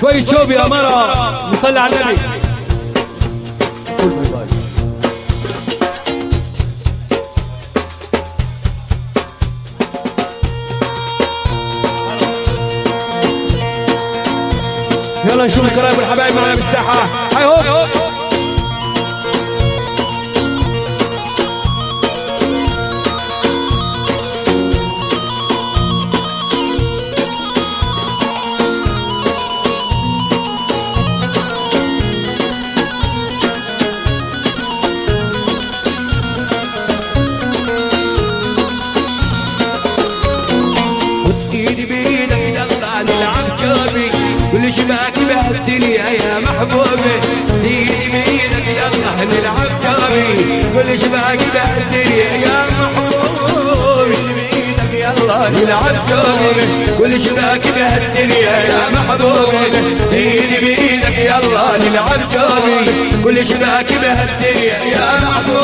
شوية شوب يا مرة نصلي على النبي. يلا نشوف القرايب والحبايب معنا بالساحة. هاي هوب كل شباك بهالدنيا يا محبوبي، ايدي بيدك يلا نلعب جربي. كل شباك بهالدنيا يا محبوبي، بيدك يلا نلعب جربي. كل شباك بهالدنيا يا محبوبي، ايدي بيدك يلا نلعب جربي. كل شباك بهالدنيا يا محبوبي.